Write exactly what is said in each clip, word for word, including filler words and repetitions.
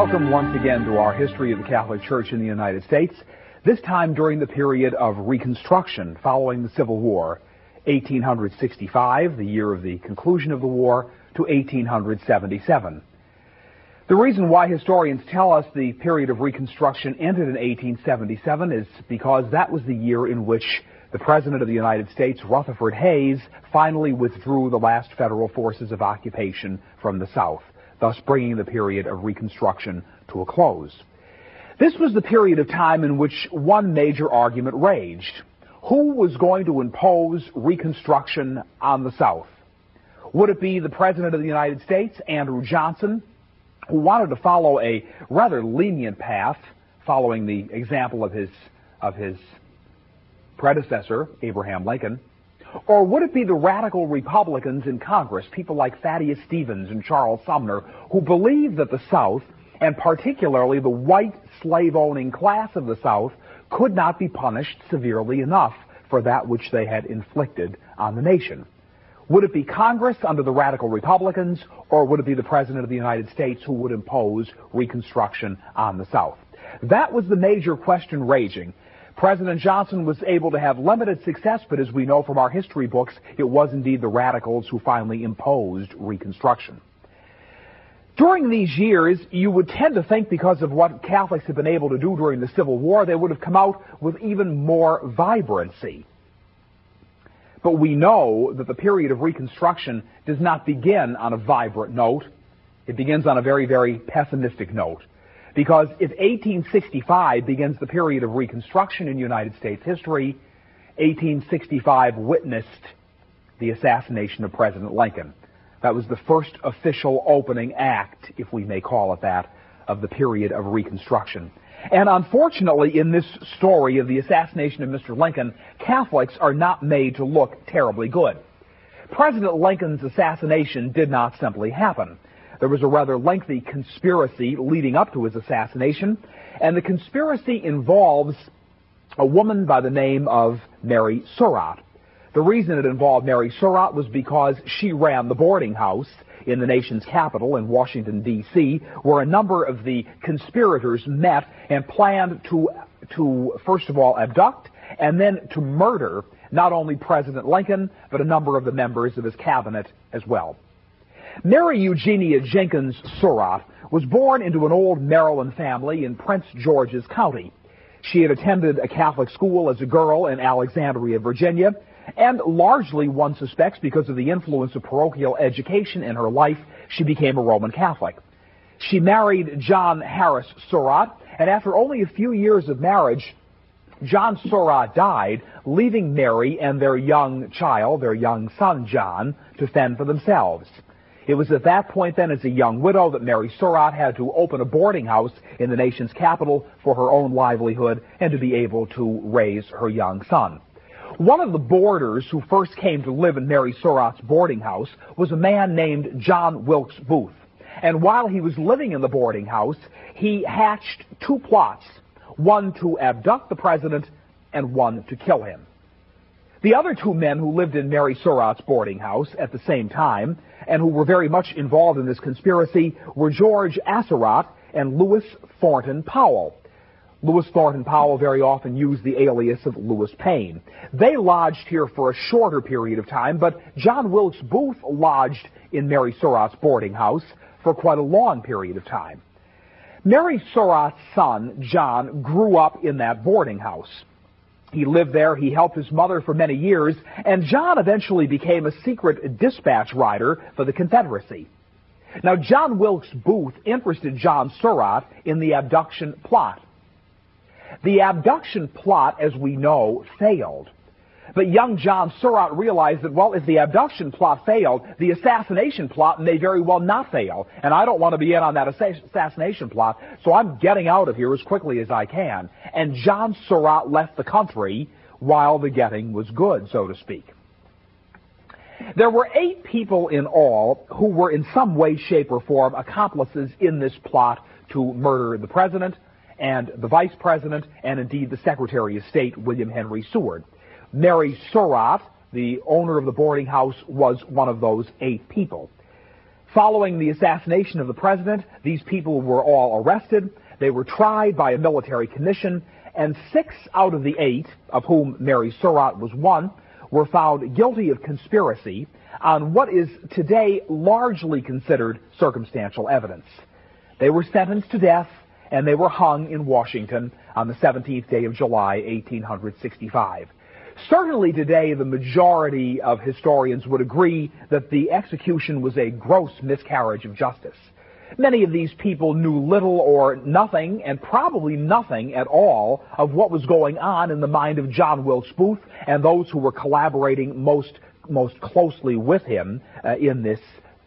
Welcome once again to our History of the Catholic Church in the United States, this time during the period of Reconstruction following the Civil War, eighteen sixty-five, the year of the conclusion of the war, to eighteen seventy-seven. The reason why historians tell us the period of Reconstruction ended in eighteen seventy-seven is because that was the year in which the President of the United States, Rutherford Hayes, finally withdrew the last federal forces of occupation from the South, thus bringing the period of Reconstruction to a close. This was the period of time in which one major argument raged. Who was going to impose Reconstruction on the South? Would it be the President of the United States, Andrew Johnson, who wanted to follow a rather lenient path, following the example of his, of his predecessor, Abraham Lincoln? Or would it be the radical Republicans in Congress, people like Thaddeus Stevens and Charles Sumner, who believed that the South, and particularly the white slave-owning class of the South, could not be punished severely enough for that which they had inflicted on the nation? Would it be Congress under the radical Republicans, or would it be the President of the United States who would impose Reconstruction on the South? That was the major question raging. President Johnson was able to have limited success, but as we know from our history books, it was indeed the radicals who finally imposed Reconstruction. During these years, you would tend to think, because of what Catholics had been able to do during the Civil War, they would have come out with even more vibrancy. But we know that the period of Reconstruction does not begin on a vibrant note. It begins on a very, very pessimistic note. Because if eighteen sixty-five begins the period of Reconstruction in United States history, eighteen sixty-five witnessed the assassination of President Lincoln. That was the first official opening act, if we may call it that, of the period of Reconstruction. And unfortunately, in this story of the assassination of Mister Lincoln, Catholics are not made to look terribly good. President Lincoln's assassination did not simply happen. There was a rather lengthy conspiracy leading up to his assassination, and the conspiracy involves a woman by the name of Mary Surratt. The reason it involved Mary Surratt was because she ran the boarding house in the nation's capital in Washington, D C, where a number of the conspirators met and planned to, to first of all, abduct and then to murder not only President Lincoln, but a number of the members of his cabinet as well. Mary Eugenia Jenkins Surratt was born into an old Maryland family in Prince George's County. She had attended a Catholic school as a girl in Alexandria, Virginia, and largely, one suspects, because of the influence of parochial education in her life, she became a Roman Catholic. She married John Harris Surratt, and after only a few years of marriage, John Surratt died, leaving Mary and their young child, their young son John, to fend for themselves. It was at that point then, as a young widow, that Mary Surratt had to open a boarding house in the nation's capital for her own livelihood and to be able to raise her young son. One of the boarders who first came to live in Mary Surratt's boarding house was a man named John Wilkes Booth. And while he was living in the boarding house, he hatched two plots, one to abduct the president and one to kill him. The other two men who lived in Mary Surratt's boarding house at the same time, and who were very much involved in this conspiracy, were George Atzerodt and Lewis Thornton Powell. Lewis Thornton Powell very often used the alias of Lewis Payne. They lodged here for a shorter period of time, but John Wilkes Booth lodged in Mary Surratt's boarding house for quite a long period of time. Mary Surratt's son, John, grew up in that boarding house. He lived there, he helped his mother for many years, and John eventually became a secret dispatch rider for the Confederacy. Now, John Wilkes Booth interested John Surratt in the abduction plot. The abduction plot, as we know, failed. But young John Surratt realized that, well, if the abduction plot failed, the assassination plot may very well not fail. And I don't want to be in on that assassination plot, so I'm getting out of here as quickly as I can. And John Surratt left the country while the getting was good, so to speak. There were eight people in all who were in some way, shape, or form accomplices in this plot to murder the president and the vice president and indeed the Secretary of State, William Henry Seward. Mary Surratt, the owner of the boarding house, was one of those eight people. Following the assassination of the president, these people were all arrested. They were tried by a military commission, and six out of the eight, of whom Mary Surratt was one, were found guilty of conspiracy on what is today largely considered circumstantial evidence. They were sentenced to death, and they were hung in Washington on the seventeenth day of July, eighteen sixty-five. Certainly today, the majority of historians would agree that the execution was a gross miscarriage of justice. Many of these people knew little or nothing, and probably nothing at all, of what was going on in the mind of John Wilkes Booth and those who were collaborating most most closely with him uh, in this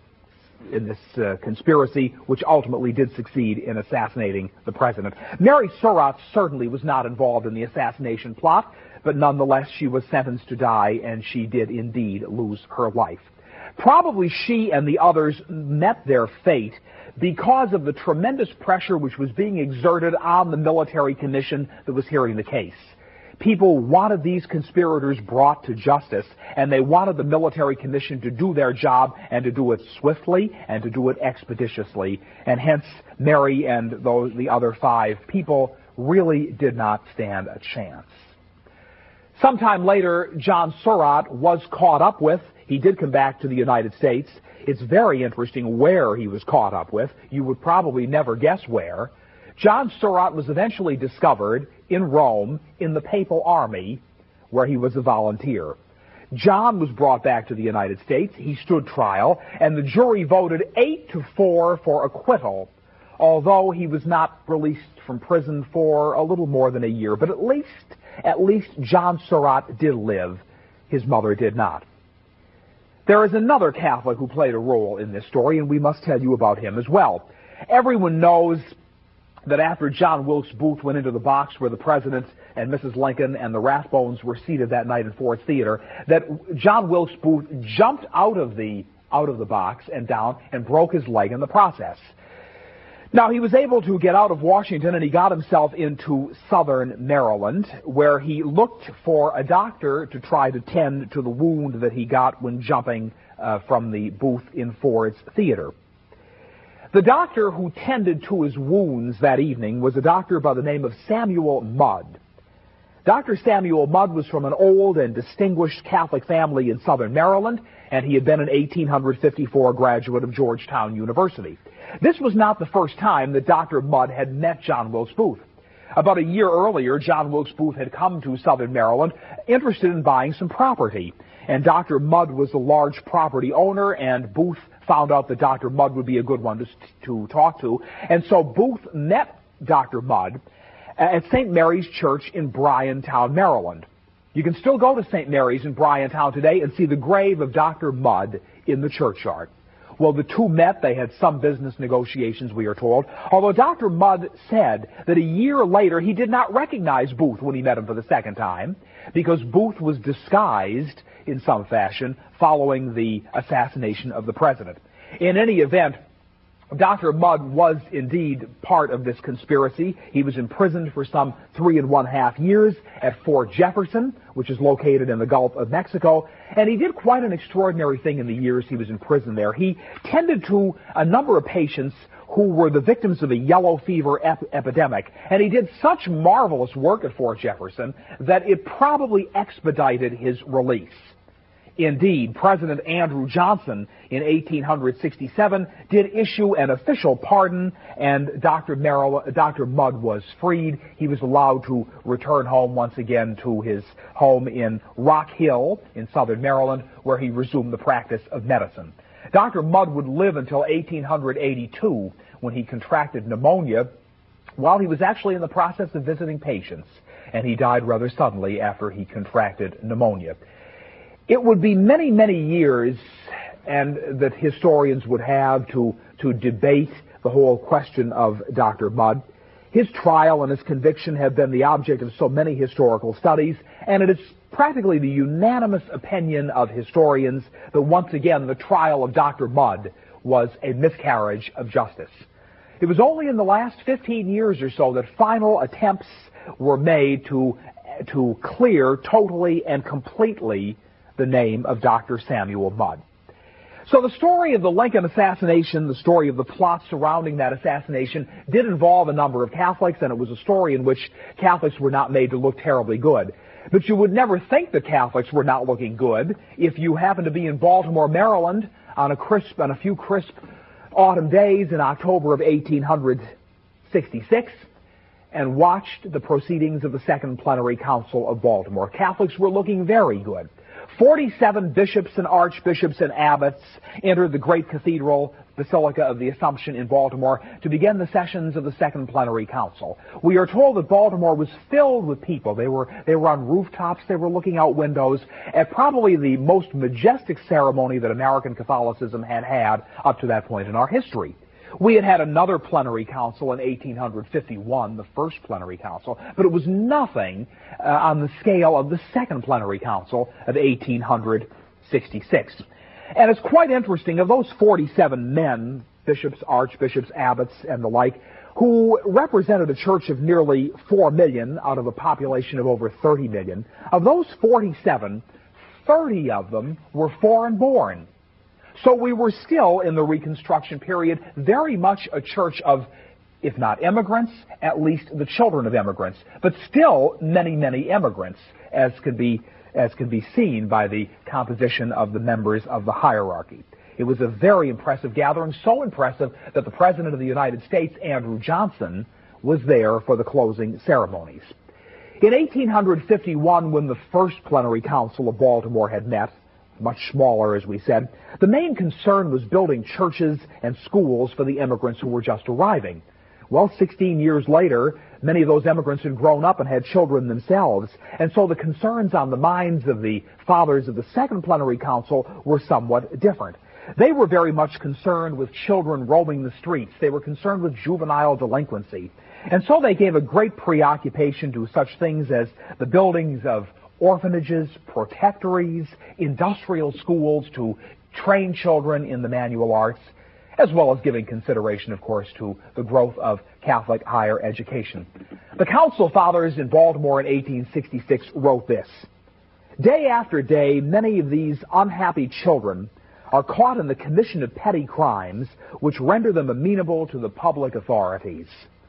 in this uh, conspiracy, which ultimately did succeed in assassinating the president. Mary Surratt certainly was not involved in the assassination plot, but nonetheless she was sentenced to die, and she did indeed lose her life. Probably she and the others met their fate because of the tremendous pressure which was being exerted on the military commission that was hearing the case. People wanted these conspirators brought to justice, and they wanted the military commission to do their job and to do it swiftly and to do it expeditiously, and hence Mary and those, the other five people really did not stand a chance. Sometime later, John Surratt was caught up with. He did come back to the United States. It's very interesting where he was caught up with. You would probably never guess where. John Surratt was eventually discovered in Rome in the Papal Army, where he was a volunteer. John was brought back to the United States. He stood trial, and the jury voted eight to four for acquittal, although he was not released from prison for a little more than a year. But at least, at least John Surratt did live. His mother did not. There is another Catholic who played a role in this story, and we must tell you about him as well. Everyone knows that after John Wilkes Booth went into the box where the President and Missus Lincoln and the Rathbones were seated that night in Ford's Theater, that John Wilkes Booth jumped out of the out of the box and down and broke his leg in the process. Now, he was able to get out of Washington, and he got himself into southern Maryland, where he looked for a doctor to try to tend to the wound that he got when jumping uh, from the booth in Ford's Theater. The doctor who tended to his wounds that evening was a doctor by the name of Samuel Mudd. Doctor Samuel Mudd was from an old and distinguished Catholic family in southern Maryland, and he had been an eighteen fifty-four graduate of Georgetown University. This was not the first time that Doctor Mudd had met John Wilkes Booth. About a year earlier, John Wilkes Booth had come to southern Maryland interested in buying some property, and Doctor Mudd was a large property owner, and Booth found out that Doctor Mudd would be a good one to, to talk to, and so Booth met Doctor Mudd at Saint Mary's Church in Bryantown, Maryland. You can still go to Saint Mary's in Bryantown today and see the grave of Doctor Mudd in the churchyard. Well, the two met. They had some business negotiations, we are told, although Doctor Mudd said that a year later he did not recognize Booth when he met him for the second time, because Booth was disguised in some fashion following the assassination of the president. In any event, Doctor Mudd was indeed part of this conspiracy. He was imprisoned for some three and one half years at Fort Jefferson, which is located in the Gulf of Mexico, and he did quite an extraordinary thing in the years he was in prison there. He tended to a number of patients who were the victims of a yellow fever ep- epidemic, and he did such marvelous work at Fort Jefferson that it probably expedited his release. Indeed, President Andrew Johnson in eighteen sixty-seven did issue an official pardon, and Doctor Merrill, Doctor Mudd was freed. He was allowed to return home once again to his home in Rock Hill in southern Maryland, where he resumed the practice of medicine. Doctor Mudd would live until eighteen eighty-two, when he contracted pneumonia while he was actually in the process of visiting patients, and he died rather suddenly after he contracted pneumonia. It would be many, many years and that historians would have to, to debate the whole question of Doctor Mudd. His trial and his conviction have been the object of so many historical studies, and it is practically the unanimous opinion of historians that once again the trial of Doctor Mudd was a miscarriage of justice. It was only in the last fifteen years or so that final attempts were made to, to clear totally and completely the name of Doctor Samuel Mudd. So the story of the Lincoln assassination, the story of the plot surrounding that assassination, did involve a number of Catholics, and it was a story in which Catholics were not made to look terribly good. But you would never think that Catholics were not looking good if you happened to be in Baltimore, Maryland, on a crisp, on a few crisp autumn days in October of eighteen sixty-six, and watched the proceedings of the Second Plenary Council of Baltimore. Catholics were looking very good. Forty-seven bishops and archbishops and abbots entered the great cathedral Basilica of the Assumption in Baltimore to begin the sessions of the Second Plenary Council. We are told that Baltimore was filled with people. They were they were on rooftops. They were looking out windows at probably the most majestic ceremony that American Catholicism had had up to that point in our history. We had had another plenary council in eighteen fifty-one, the first plenary council, but it was nothing uh, on the scale of the second plenary council of eighteen sixty-six. And it's quite interesting, of those forty-seven men, bishops, archbishops, abbots, and the like, who represented a church of nearly four million out of a population of over thirty million, of those forty-seven, thirty of them were foreign-born. So we were still, in the Reconstruction period, very much a church of, if not immigrants, at least the children of immigrants, but still many, many immigrants, as can be, as can be seen by the composition of the members of the hierarchy. It was a very impressive gathering, so impressive that the President of the United States, Andrew Johnson, was there for the closing ceremonies. In eighteen fifty-one, when the first plenary council of Baltimore had met, much smaller, as we said, the main concern was building churches and schools for the immigrants who were just arriving. Well, sixteen years later, many of those immigrants had grown up and had children themselves, and so the concerns on the minds of the fathers of the Second Plenary Council were somewhat different. They were very much concerned with children roaming the streets. They were concerned with juvenile delinquency. And so they gave a great preoccupation to such things as the buildings of orphanages, protectories, industrial schools to train children in the manual arts, as well as giving consideration, of course, to the growth of Catholic higher education. The Council Fathers in Baltimore in eighteen sixty-six wrote this: "Day after day, many of these unhappy children are caught in the commission of petty crimes which render them amenable to the public authorities.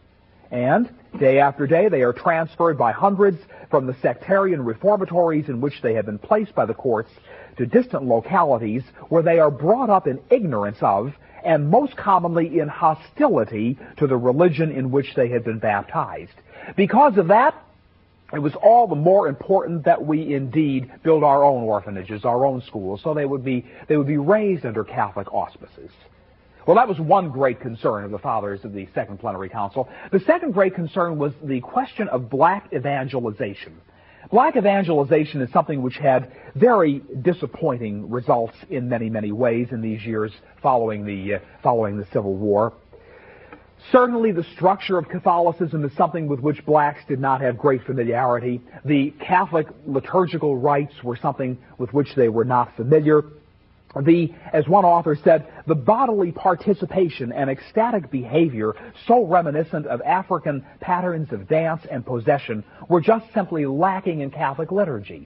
And day after day they are transferred by hundreds from the sectarian reformatories in which they have been placed by the courts to distant localities where they are brought up in ignorance of, and most commonly in hostility to, the religion in which they had been baptized. Because of that, it was all the more important that we indeed build our own orphanages, our own schools, so they would be they would be raised under Catholic auspices." Well, that was one great concern of the fathers of the Second Plenary Council. The second great concern was the question of black evangelization. Black evangelization is something which had very disappointing results in many, many ways in these years following the, uh, following the Civil War. Certainly the structure of Catholicism is something with which blacks did not have great familiarity. The Catholic liturgical rites were something with which they were not familiar. The, as one author said, the bodily participation and ecstatic behavior so reminiscent of African patterns of dance and possession were just simply lacking in Catholic liturgy.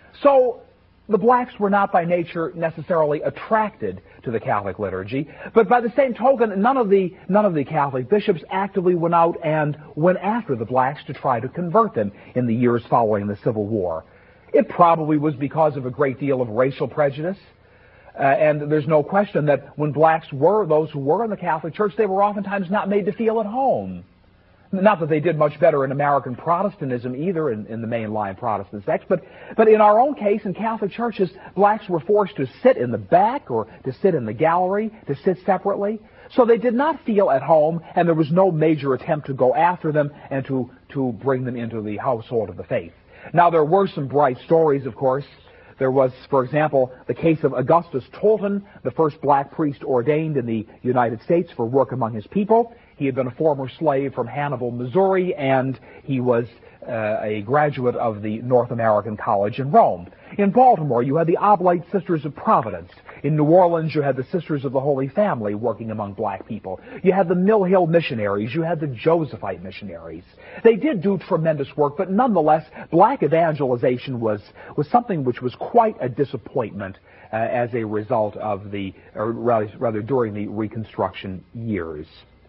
So the blacks were not by nature necessarily attracted to the Catholic liturgy, but by the same token, none of the, none of the Catholic bishops actively went out and went after the blacks to try to convert them in the years following the Civil War. It probably was because of a great deal of racial prejudice. Uh, and there's no question that when blacks were, those who were in the Catholic Church, they were oftentimes not made to feel at home. Not that they did much better in American Protestantism either, in, in the mainline Protestant sects, but, but in our own case, in Catholic churches, blacks were forced to sit in the back or to sit in the gallery, to sit separately. So they did not feel at home, and there was no major attempt to go after them and to, to bring them into the household of the faith. Now, there were some bright stories, of course. There was, for example, the case of Augustus Tolton, the first black priest ordained in the United States for work among his people. He had been a former slave from Hannibal, Missouri, and he was uh, a graduate of the North American College in Rome. In Baltimore, you had the Oblate Sisters of Providence. In New Orleans, you had the Sisters of the Holy Family working among black people. You had the Mill Hill missionaries. You had the Josephite missionaries. They did do tremendous work, but nonetheless, black evangelization was, was something which was quite a disappointment uh, as a result of the, or rather, rather during the Reconstruction years.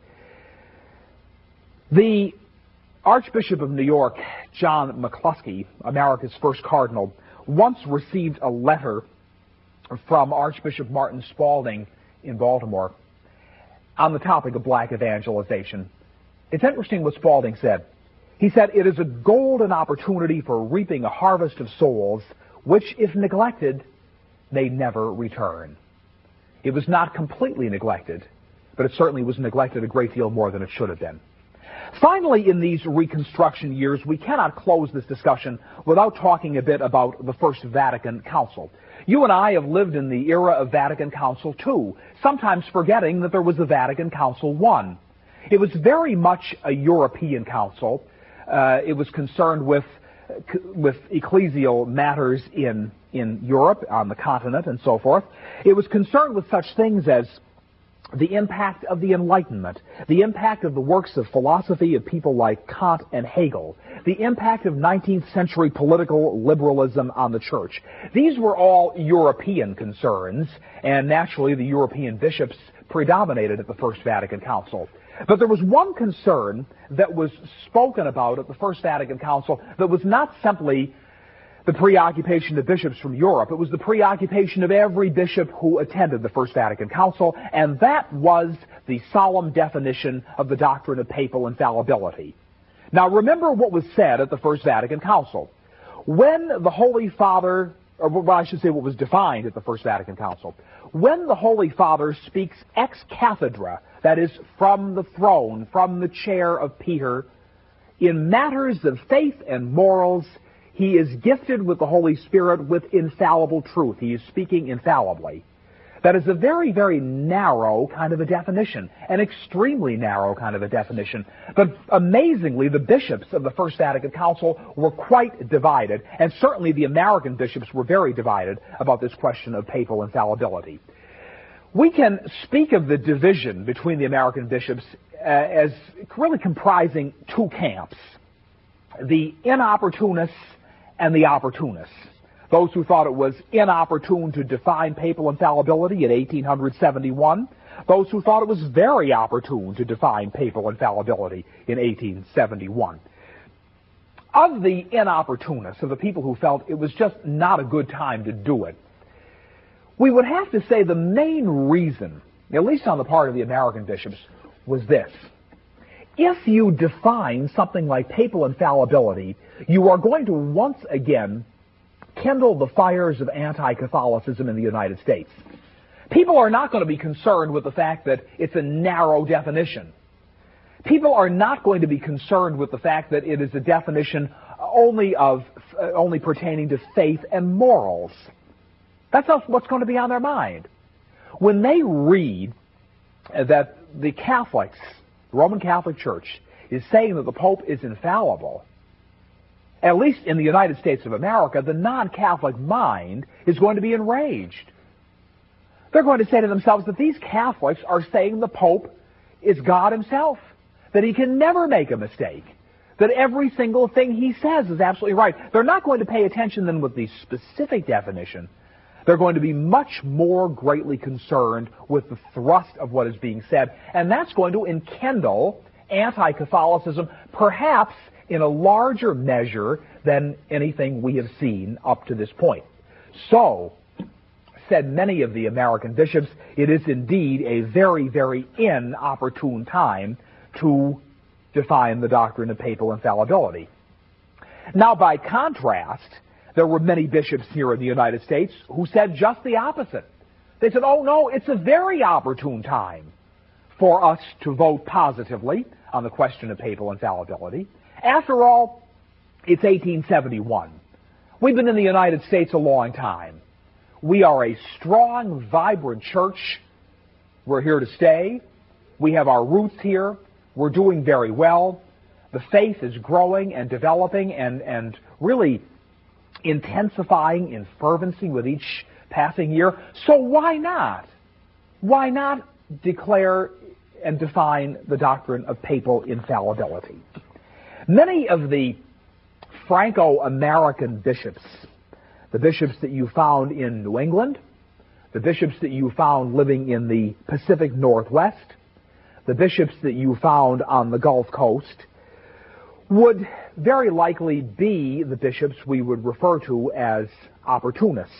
The Archbishop of New York, John McCluskey, America's first cardinal, once received a letter from Archbishop Martin Spalding in Baltimore on the topic of black evangelization. It's interesting what Spalding said. He said, "It is a golden opportunity for reaping a harvest of souls, which, if neglected, may never return." It was not completely neglected, but it certainly was neglected a great deal more than it should have been. Finally, in these Reconstruction years, we cannot close this discussion without talking a bit about the First Vatican Council. You and I have lived in the era of Vatican Council two, sometimes forgetting that there was the Vatican Council one. It was very much a European council. Uh, it was concerned with with ecclesial matters in in Europe, on the continent, and so forth. It was concerned with such things as the impact of the Enlightenment, the impact of the works of philosophy of people like Kant and Hegel, the impact of nineteenth century political liberalism on the church. These were all European concerns, and naturally the European bishops predominated at the First Vatican Council. But there was one concern that was spoken about at the First Vatican Council that was not simply the preoccupation of bishops from Europe. It was the preoccupation of every bishop who attended the First Vatican Council, and that was the solemn definition of the doctrine of papal infallibility. Now remember what was said at the First Vatican Council. When the Holy Father, or well, I should say what was defined at the First Vatican Council, when the Holy Father speaks ex cathedra, that is, from the throne, from the chair of Peter, in matters of faith and morals, he is gifted with the Holy Spirit with infallible truth. He is speaking infallibly. That is a very, very narrow kind of a definition, an extremely narrow kind of a definition. But amazingly, the bishops of the First Vatican Council were quite divided, and certainly the American bishops were very divided about this question of papal infallibility. We can speak of the division between the American bishops uh, as really comprising two camps: the inopportunists and the opportunists. Those who thought it was inopportune to define papal infallibility in eighteen seventy-one. Those who thought it was very opportune to define papal infallibility in eighteen seventy-one. Of the inopportunists, of the people who felt it was just not a good time to do it, we would have to say the main reason, at least on the part of the American bishops, was this. If you define something like papal infallibility, you are going to once again kindle the fires of anti-Catholicism in the United States. People are not going to be concerned with the fact that it's a narrow definition. People are not going to be concerned with the fact that it is a definition only of uh, only pertaining to faith and morals. That's not what's going to be on their mind. When they read that the Catholics, the Roman Catholic Church, is saying that the Pope is infallible, at least in the United States of America, the non-Catholic mind is going to be enraged. They're going to say to themselves that these Catholics are saying the Pope is God himself, that he can never make a mistake, that every single thing he says is absolutely right. They're not going to pay attention then with the specific definition. They're going to be much more greatly concerned with the thrust of what is being said, and that's going to enkindle anti-Catholicism, perhaps in a larger measure than anything we have seen up to this point. So, said many of the American bishops, it is indeed a very, very inopportune time to define the doctrine of papal infallibility. Now, by contrast, there were many bishops here in the United States who said just the opposite. They said, oh no, it's a very opportune time for us to vote positively on the question of papal infallibility. After all, it's eighteen seventy-one. We've been in the United States a long time. We are a strong, vibrant church. We're here to stay. We have our roots here. We're doing very well. The faith is growing and developing and, and really intensifying in fervency with each passing year. So why not? Why not declare and define the doctrine of papal infallibility? Many of the Franco-American bishops, the bishops that you found in New England, the bishops that you found living in the Pacific Northwest, the bishops that you found on the Gulf Coast, would very likely be the bishops we would refer to as opportunists.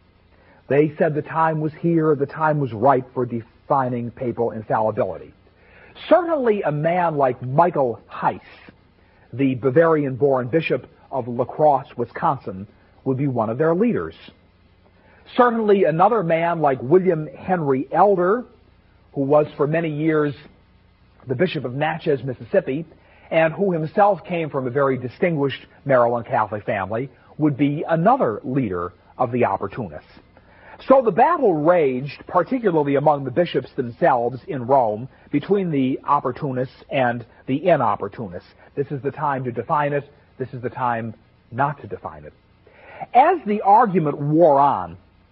They said the time was here, the time was right for defining papal infallibility. Certainly a man like Michael Heiss, the Bavarian-born bishop of La Crosse, Wisconsin, would be one of their leaders. Certainly another man like William Henry Elder, who was for many years the Bishop of Natchez, Mississippi, and who himself came from a very distinguished Maryland Catholic family, would be another leader of the opportunists. So the battle raged, particularly among the bishops themselves in Rome, between the opportunists and the inopportunists. This is the time to define it. This is the time not to define it. As the argument wore on,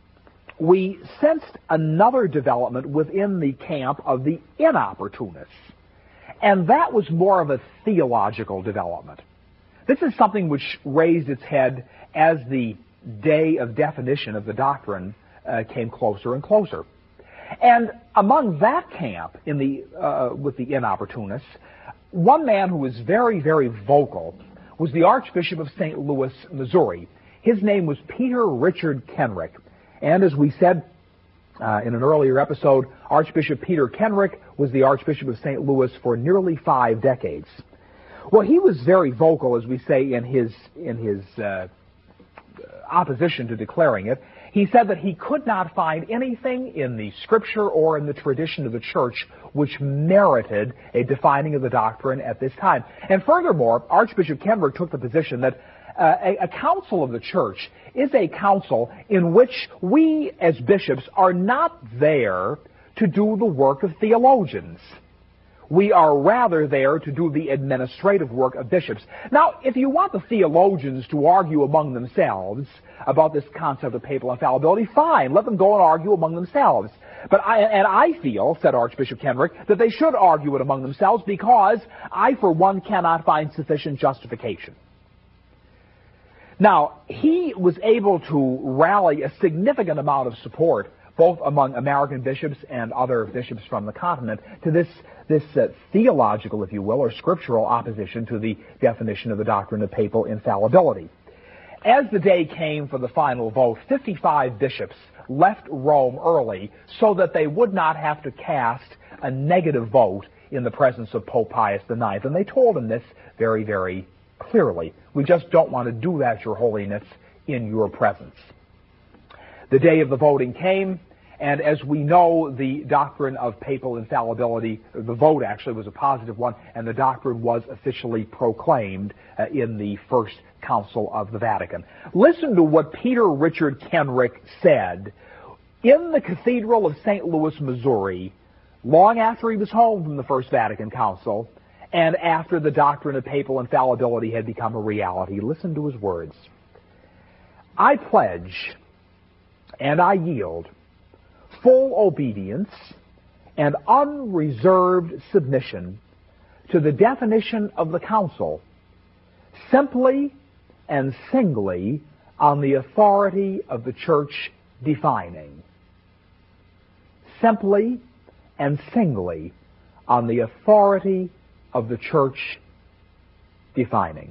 we sensed another development within the camp of the inopportunists. And that was more of a theological development. This is something which raised its head as the day of definition of the doctrine uh, came closer and closer. And among that camp, in the uh, with the inopportunists, one man who was very, very vocal was the Archbishop of Saint Louis, Missouri. His name was Peter Richard Kenrick. And as we said uh, in an earlier episode, Archbishop Peter Kenrick was the Archbishop of Saint Louis for nearly five decades. Well, he was very vocal, as we say, in his in his uh, opposition to declaring it. He said that he could not find anything in the Scripture or in the tradition of the Church which merited a defining of the doctrine at this time. And furthermore, Archbishop Kenrick took the position that uh, a, a council of the Church is a council in which we as bishops are not there to do the work of theologians. We are rather there to do the administrative work of bishops. Now, if you want the theologians to argue among themselves about this concept of papal infallibility, fine, let them go and argue among themselves. But I, and I feel, said Archbishop Kenrick, that they should argue it among themselves because I, for one, cannot find sufficient justification. Now, he was able to rally a significant amount of support both among American bishops and other bishops from the continent, to this, this uh, theological, if you will, or scriptural opposition to the definition of the doctrine of papal infallibility. As the day came for the final vote, fifty-five bishops left Rome early so that they would not have to cast a negative vote in the presence of Pope Pius the ninth. And they told him this very, very clearly. We just don't want to do that, Your Holiness, in your presence. The day of the voting came, and as we know, the doctrine of papal infallibility, the vote actually was a positive one, and the doctrine was officially proclaimed uh, in the First Council of the Vatican. Listen to what Peter Richard Kenrick said in the Cathedral of Saint Louis, Missouri, long after he was home from the First Vatican Council, and after the doctrine of papal infallibility had become a reality. Listen to his words. I pledge and I yield full obedience and unreserved submission to the definition of the Council, simply and singly on the authority of the Church defining. Simply and singly on the authority of the Church defining.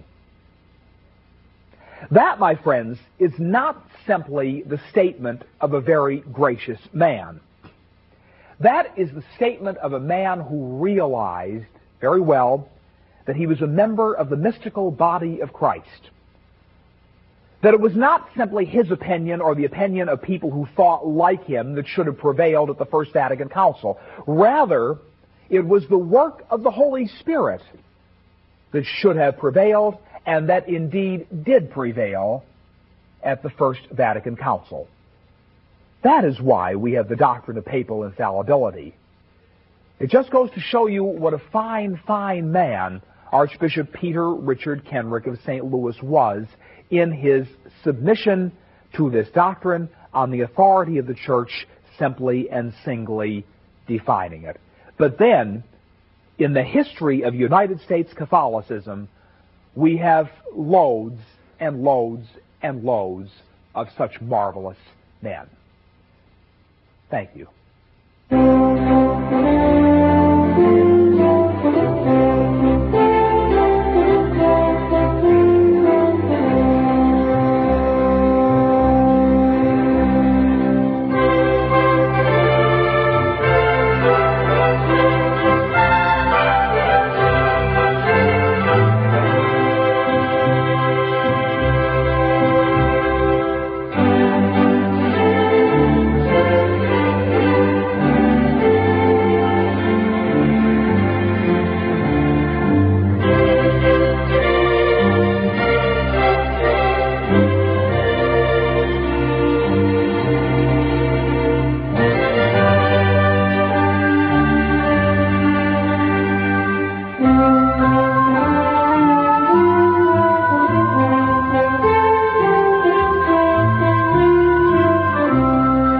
That, my friends, is not simply the statement of a very gracious man. That is the statement of a man who realized very well that he was a member of the mystical body of Christ. That it was not simply his opinion or the opinion of people who thought like him that should have prevailed at the First Vatican Council. Rather, it was the work of the Holy Spirit that should have prevailed, and that indeed did prevail at the First Vatican Council. That is why we have the doctrine of papal infallibility. It just goes to show you what a fine, fine man Archbishop Peter Richard Kenrick of Saint Louis was in his submission to this doctrine on the authority of the church simply and singly defining it. But then, in the history of United States Catholicism, we have loads and loads and loads of such marvelous men. Thank you.